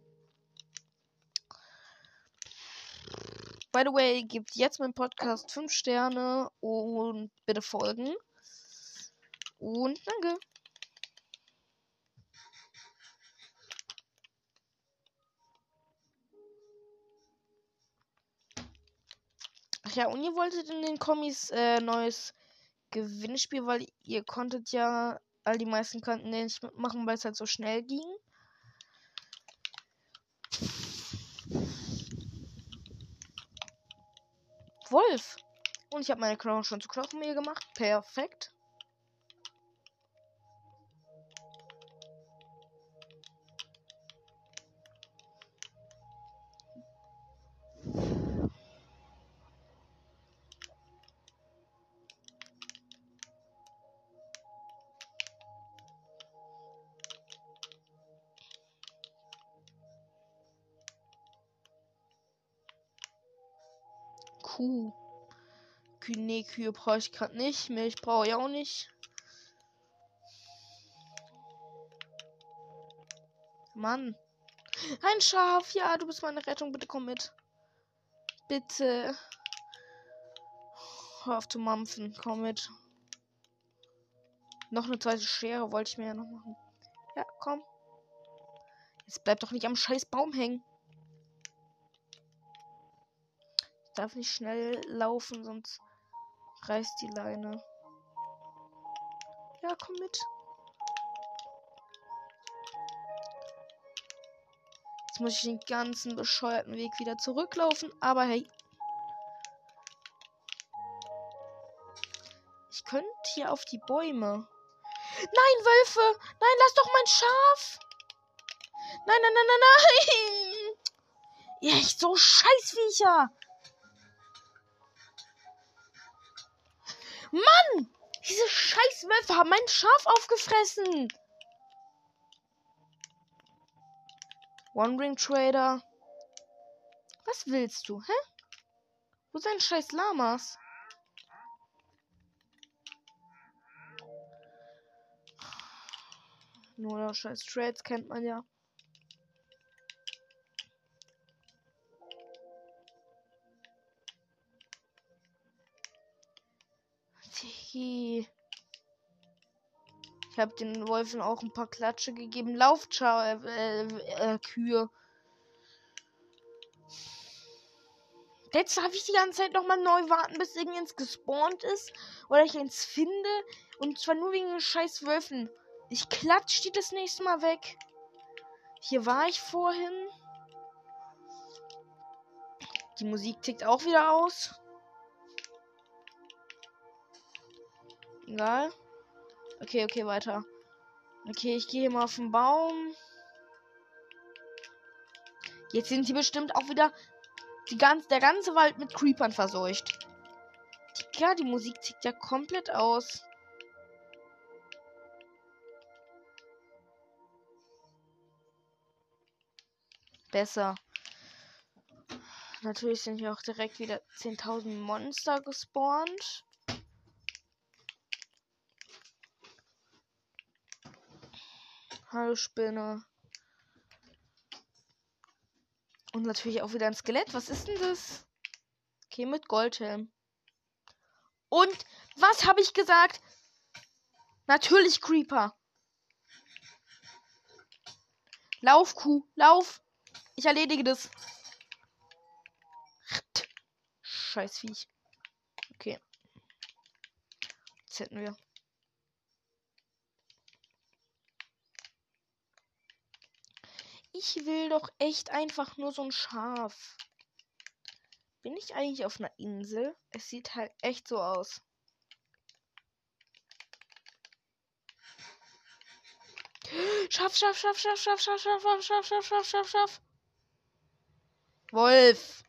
By the way, gebt jetzt meinem Podcast 5 Sterne und bitte folgen. Und danke. Ach ja, und ihr wolltet in den Kommis neues Gewinnspiel, weil ihr konntet ja, all die meisten konnten nicht mitmachen, weil es halt so schnell ging. Wolf. Und ich habe meine Knochen schon zu Knochenmehl gemacht. Perfekt. Kuh. Nee, Kühe brauche ich gerade nicht. Milch brauche ich auch nicht. Mann. Ein Schaf. Ja, du bist meine Rettung. Bitte komm mit. Bitte. Hör auf zu mampfen. Komm mit. Noch eine zweite Schere wollte ich mir ja noch machen. Ja, komm. Jetzt bleib doch nicht am scheiß Baum hängen. Ich darf nicht schnell laufen, sonst reißt die Leine. Ja, komm mit. Jetzt muss ich den ganzen bescheuerten Weg wieder zurücklaufen. Aber hey. Ich könnte hier auf die Bäume. Nein, Wölfe! Nein, lass doch mein Schaf! Nein, nein, nein, nein, nein! Echt so Scheißviecher! Mann! Diese Scheißwölfe haben mein Schaf aufgefressen! One Ring Trader. Was willst du, hä? Wo sind scheiß Lamas? Nur scheiß Trades kennt man ja. Ich habe den Wolfen auch ein paar Klatsche gegeben. Kühe. Jetzt darf ich die ganze Zeit noch mal neu warten, bis irgendeins gespawnt ist. Oder ich eins finde. Und zwar nur wegen den scheiß Wölfen. Ich klatsch die das nächste Mal weg. Hier war ich vorhin. Die Musik tickt auch wieder aus. Egal. Okay, okay, weiter. Okay, ich gehe mal auf den Baum. Jetzt sind die bestimmt auch wieder der ganze Wald mit Creepern verseucht. Ja, die Musik tickt ja komplett aus. Besser. Natürlich sind hier auch direkt wieder 10.000 Monster gespawnt. Hallo Spinne. Und natürlich auch wieder ein Skelett. Was ist denn das? Okay, mit Goldhelm. Und was habe ich gesagt? Natürlich Creeper. Lauf, Kuh, lauf. Ich erledige das. Scheiß Viech. Okay. Jetzt hätten wir. Ich will doch echt einfach nur so ein Schaf. Bin ich eigentlich auf einer Insel? Es sieht halt echt so aus. Schaf, Schaf, Schaf, Schaf, Schaf, Schaf, Schaf, Schaf, Schaf, Schaf, Schaf, Schaf, Schaf. Wolf.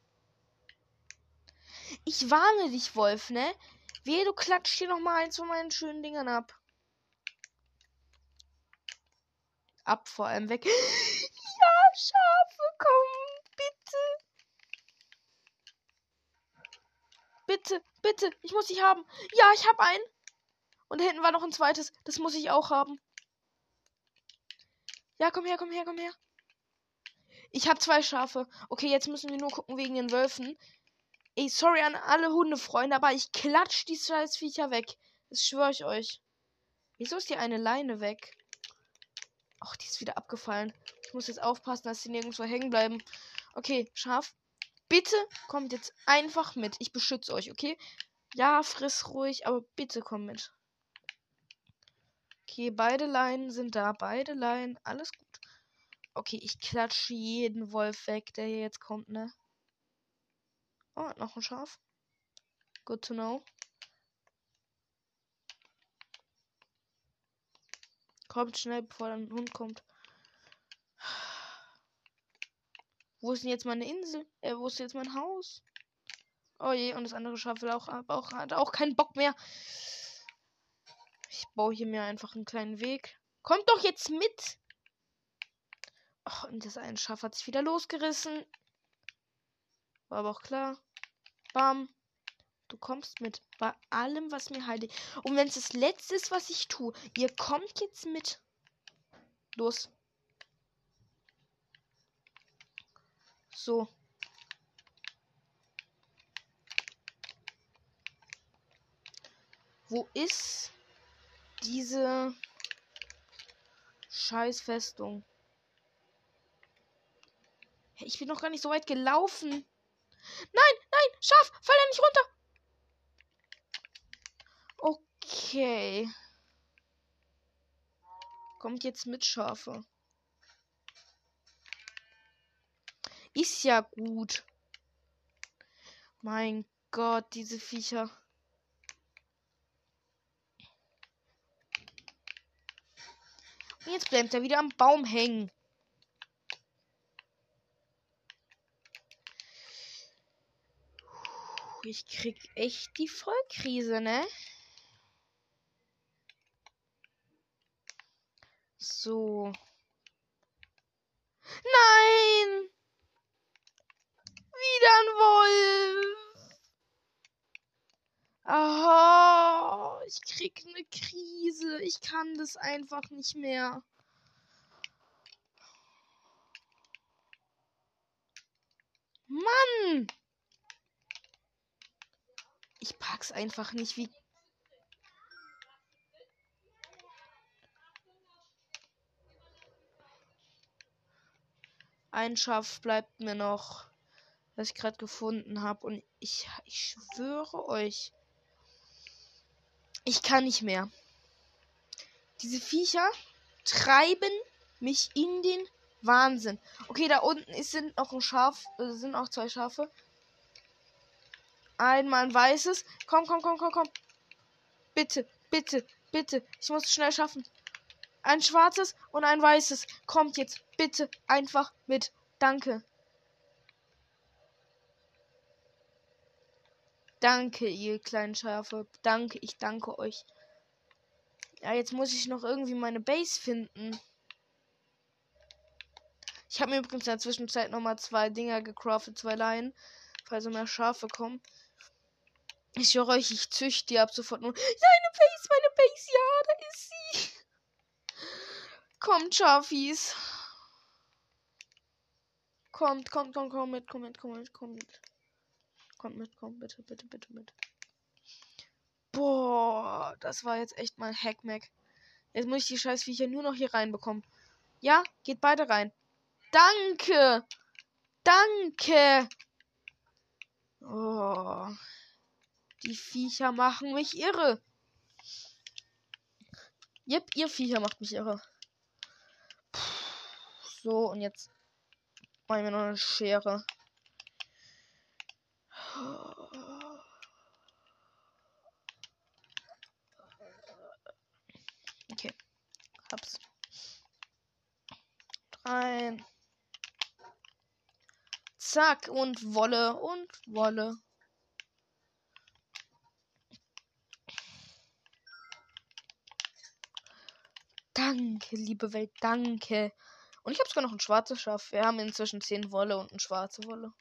Ich warne dich, Wolf, ne? Wehe, du klatscht hier nochmal eins von meinen schönen Dingern ab. Ab, vor allem weg. Ja, Schafe, komm, bitte. Bitte, bitte, ich muss dich haben. Ja, ich hab einen. Und da hinten war noch ein zweites. Das muss ich auch haben. Ja, komm her, komm her, komm her. Ich habe 2 Schafe. Okay, jetzt müssen wir nur gucken wegen den Wölfen. Ey, sorry an alle Hundefreunde, aber ich klatsch die scheiß Viecher weg. Das schwöre ich euch. Wieso ist die eine Leine weg? Ach, die ist wieder abgefallen. Ich muss jetzt aufpassen, dass sie nirgendwo hängen bleiben. Okay, Schaf. Bitte kommt jetzt einfach mit. Ich beschütze euch, okay? Ja, friss ruhig, aber bitte komm mit. Okay, beide Leinen sind da. Beide Leinen. Alles gut. Okay, ich klatsche jeden Wolf weg, der hier jetzt kommt, ne? Oh, noch ein Schaf. Good to know. Kommt schnell, bevor ein Hund kommt. Wo ist denn jetzt meine Insel? Wo ist jetzt mein Haus? Oh je, und das andere Schaf will hat auch keinen Bock mehr. Ich baue hier mir einfach einen kleinen Weg. Kommt doch jetzt mit! Ach, und das eine Schaf hat sich wieder losgerissen. War aber auch klar. Bam. Du kommst mit. Bei allem, was mir heilig. Und wenn es das Letzte ist, was ich tue, ihr kommt jetzt mit. Los. So. Wo ist diese scheiß Festung? Hey, ich bin noch gar nicht so weit gelaufen. Nein, nein, Schaf, fall da nicht runter. Okay. Kommt jetzt mit, Schafe. Ist ja gut. Mein Gott, diese Viecher. Und jetzt bleibt er wieder am Baum hängen. Ich krieg echt die Vollkrise, ne? So. Nein! Wieder ein Wolf! Aha! Ich krieg eine Krise. Ich kann das einfach nicht mehr. Mann! Ich pack's einfach nicht, wie. Ein Schaf bleibt mir noch, was ich gerade gefunden habe. Und ich schwöre euch, ich kann nicht mehr. Diese Viecher treiben mich in den Wahnsinn. Okay, da unten sind noch ein Schaf, sind auch 2 Schafe. Einmal ein weißes. Komm, komm, komm, komm, komm. Bitte, bitte, bitte. Ich muss es schnell schaffen. Ein schwarzes und ein weißes. Kommt jetzt bitte einfach mit. Danke. Danke, ihr kleinen Schafe. Danke, ich danke euch. Ja, jetzt muss ich noch irgendwie meine Base finden. Ich habe mir übrigens in der Zwischenzeit nochmal 2 Dinger gecraftet, 2 Leinen. Falls so mehr Schafe kommen. Ich höre euch, ich züchte die ab sofort nur. Meine Base, ja, da ist sie. Kommt, Schafis. Kommt mit. Kommt mit, bitte, bitte, bitte mit. Oh, das war jetzt echt mal Hackmack. Jetzt muss ich die Scheißviecher nur noch hier reinbekommen. Ja, geht beide rein. Danke! Danke! Oh. Die Viecher machen mich irre. Jep, ihr Viecher macht mich irre. So, und jetzt machen wir noch eine Schere. Okay. Hab's. Rein. Zack. Und Wolle. Und Wolle. Danke, liebe Welt. Danke. Und ich habe sogar noch ein schwarzes Schaf. Wir haben inzwischen 10 Wolle und eine schwarze Wolle.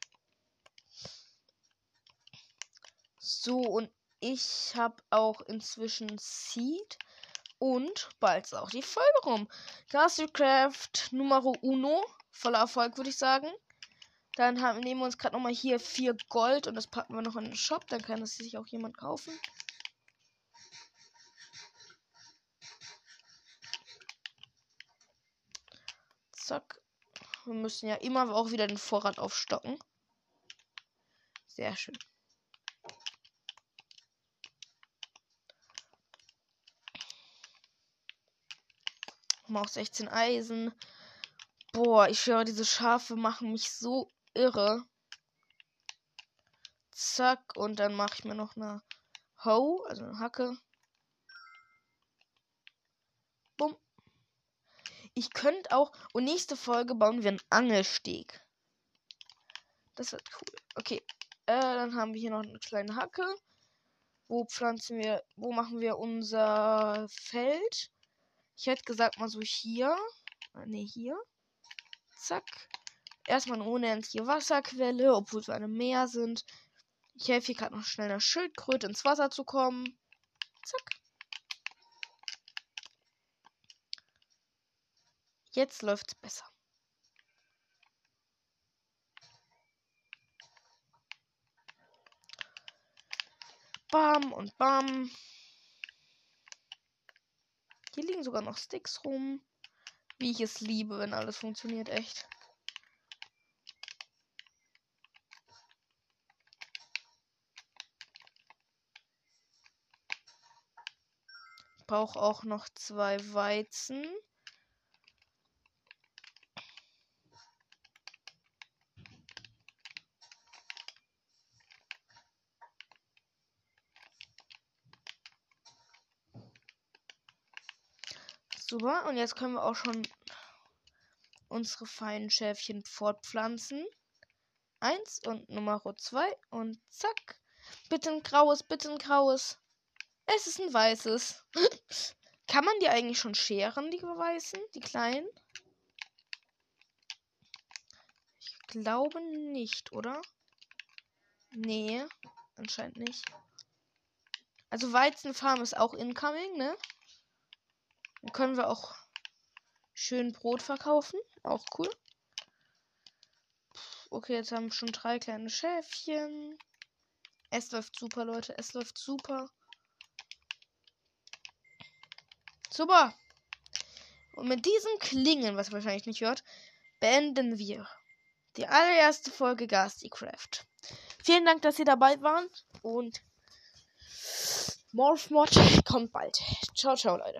So, und ich habe auch inzwischen Seed. Und bald ist auch die Folge rum. Craft Numero Uno. Voller Erfolg, würde ich sagen. Dann nehmen wir uns gerade nochmal hier 4 Gold. Und das packen wir noch in den Shop. Dann kann das sich auch jemand kaufen. Zack. Wir müssen ja immer auch wieder den Vorrat aufstocken. Sehr schön. Auch 16 Eisen. Boah, ich schwöre, diese Schafe machen mich so irre. Zack, und dann mache ich mir noch eine Hoe, also eine Hacke. Bumm. Ich könnte auch, und nächste Folge bauen wir einen Angelsteg. Das wird cool. Okay, dann haben wir hier noch eine kleine Hacke. Wo machen wir unser Feld? Ich hätte gesagt mal so hier. Ne, hier. Zack. Erstmal eine unendliche Wasserquelle, obwohl wir einem Meer sind. Ich helfe hier gerade noch schnell einer Schildkröte ins Wasser zu kommen. Zack. Jetzt läuft's besser. Bam und bam. Hier liegen sogar noch Sticks rum. Wie ich es liebe, wenn alles funktioniert, echt. Ich brauche auch noch 2 Weizen. Super, und jetzt können wir auch schon unsere feinen Schäfchen fortpflanzen. 1 und Nummer 2 und zack. Bitte ein graues, bitte ein graues. Es ist ein weißes. Kann man die eigentlich schon scheren, die weißen, die kleinen? Ich glaube nicht, oder? Nee, anscheinend nicht. Also Weizenfarm ist auch incoming, ne? Dann können wir auch schön Brot verkaufen. Auch cool. Okay, jetzt haben wir schon 3 kleine Schäfchen. Es läuft super, Leute. Es läuft super. Super. Und mit diesem Klingen, was ihr wahrscheinlich nicht hört, beenden wir die allererste Folge Ghastycraft. Vielen Dank, dass ihr dabei wart. Und Morphmod kommt bald. Ciao, ciao, Leute.